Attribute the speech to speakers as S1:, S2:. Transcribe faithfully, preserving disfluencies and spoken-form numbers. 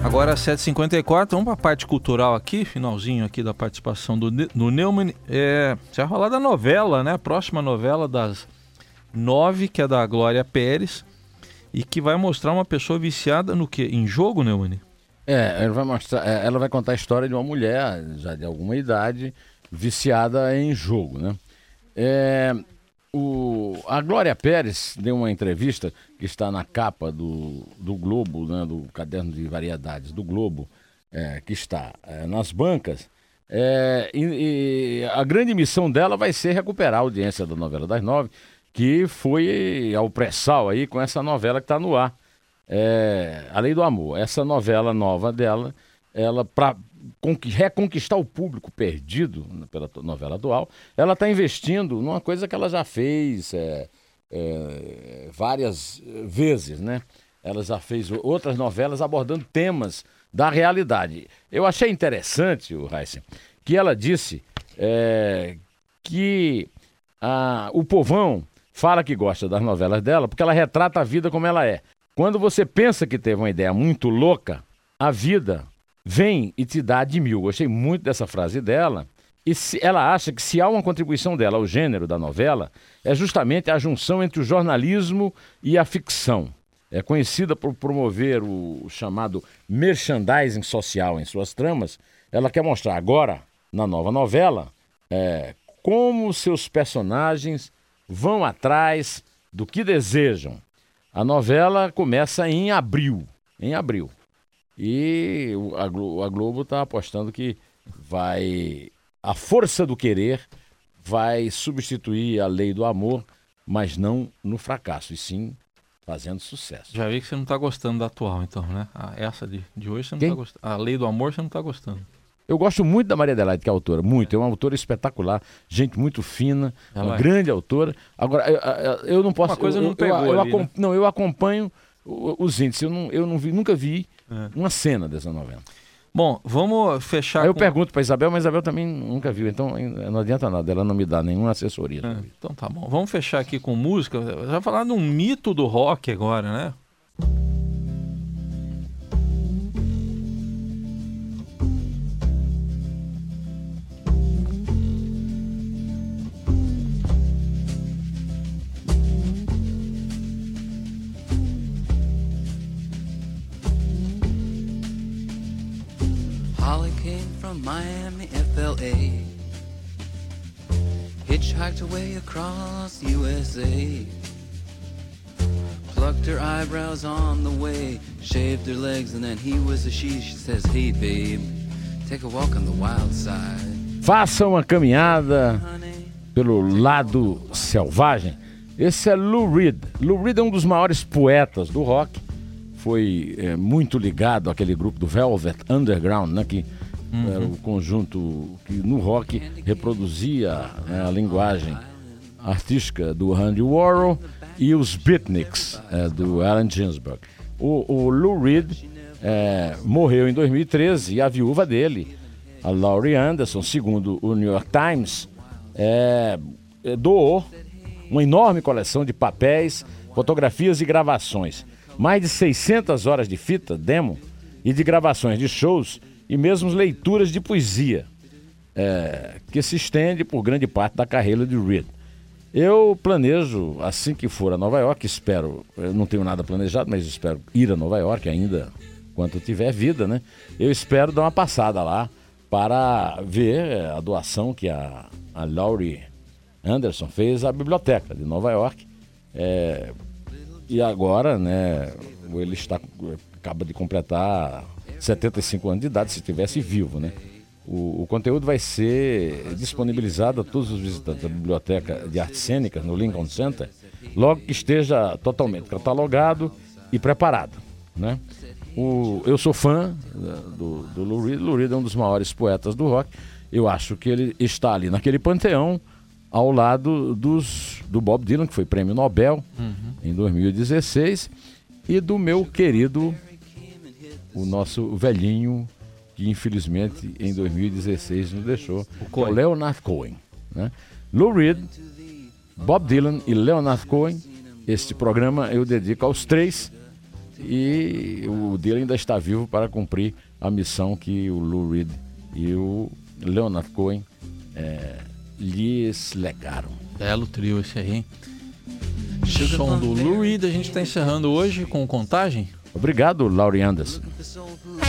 S1: Agora sete e cinquenta e quatro, vamos para a parte cultural aqui, finalzinho aqui da participação do, do Neumann. É, já rolar da novela, né? A próxima novela das nove, que é da Glória Pérez, e que vai mostrar uma pessoa viciada no quê? Em jogo, Neumann?
S2: É, ela vai mostrar, ela vai contar a história de uma mulher, já de alguma idade, viciada em jogo, né? É, o, a Glória Pérez deu uma entrevista que está na capa do, do Globo, né, do caderno de variedades do Globo, é, que está é, nas bancas. É, e, e a grande missão dela vai ser recuperar a audiência da novela das nove, que foi ao pré-sal aí com essa novela que está no ar, é, A Lei do Amor. Essa novela nova dela, ela para reconquistar o público perdido pela novela atual, ela está investindo numa coisa que ela já fez é, é, várias vezes, né? Ela já fez outras novelas abordando temas da realidade. Eu achei interessante, o Raíssa, que ela disse é, que a, o povão fala que gosta das novelas dela porque ela retrata a vida como ela é. Quando você pensa que teve uma ideia muito louca, a vida vem e te dá de mil. Gostei muito dessa frase dela. E se, ela acha que se há uma contribuição dela ao gênero da novela, é justamente a junção entre o jornalismo e a ficção. É conhecida por promover o chamado merchandising social em suas tramas. Ela quer mostrar agora, na nova novela, é, como seus personagens vão atrás do que desejam. A novela começa em abril. Em abril. E a Globo está apostando que vai, a força do querer vai substituir a Lei do Amor, mas não no fracasso, e sim fazendo sucesso.
S1: Já vi que você não está gostando da atual, então, né? Ah, essa de, de hoje você não está gostando. A Lei do Amor você não está gostando.
S2: Eu gosto muito da Maria Adelaide, que é autora, muito. É uma autora espetacular, gente muito fina, Ela uma é. grande autora. Agora, eu, eu não posso...
S1: Uma coisa
S2: eu,
S1: não pegou
S2: eu, eu,
S1: ali,
S2: eu,
S1: né?
S2: Não, eu acompanho os índices. Eu, não, eu não vi, nunca vi é. uma cena dessa novela.
S1: Bom, vamos fechar.
S2: Aí eu
S1: com...
S2: pergunto para Isabel, mas Isabel também nunca viu, então não adianta nada, ela não me dá nenhuma assessoria.
S1: É, então tá bom. Vamos fechar aqui com música. Já falar de um mito do rock agora, né?
S3: Holly came from Miami, F L A, hitchhiked away across U S A, plucked her eyebrows on the way, shaved her legs, and then he was a she. She says, hey babe, take a walk on the wild side.
S2: Faça uma caminhada pelo lado selvagem. Esse é Lou Reed. Lou Reed é um dos maiores poetas do rock. Foi é, muito ligado àquele grupo do Velvet Underground, né, que uhum. era o conjunto que no rock reproduzia, né, a linguagem artística do Andy Warhol e os Beatniks, é, do Allen Ginsberg. O, o Lou Reed é, morreu em dois mil e treze e a viúva dele, a Laurie Anderson, segundo o New York Times, é, é, doou uma enorme coleção de papéis, fotografias e gravações. Mais de seiscentas horas de fita, demo, e de gravações de shows e mesmo leituras de poesia, é, que se estende por grande parte da carreira de Reed. Eu planejo, assim que for a Nova York, espero, eu não tenho nada planejado, mas espero ir a Nova York ainda, enquanto tiver vida, né? Eu espero dar uma passada lá para ver a doação que a, a Laurie Anderson fez à biblioteca de Nova York. É, E agora, né, ele está, acaba de completar setenta e cinco anos de idade, se estivesse vivo, né? O, o conteúdo vai ser disponibilizado a todos os visitantes da Biblioteca de Artes Cênicas, no Lincoln Center, logo que esteja totalmente catalogado e preparado, né? O, eu sou fã do, do Lou Reed. Lou Reed é um dos maiores poetas do rock. Eu acho que ele está ali naquele panteão, ao lado dos, do Bob Dylan, que foi prêmio Nobel uhum. em dois mil e dezesseis, e do meu querido, o nosso velhinho, que infelizmente em dois mil e dezesseis nos deixou, o, o Leonard Cohen, né? Lou Reed, Bob Dylan e Leonard Cohen. Este programa eu dedico aos três, e o dele ainda está vivo para cumprir a missão que o Lou Reed e o Leonard Cohen é, lhes legaram.
S1: Belo trio esse aí, hein? Som do Lou Reed. A gente está encerrando hoje com Contagem.
S2: Obrigado, Laurie Anderson.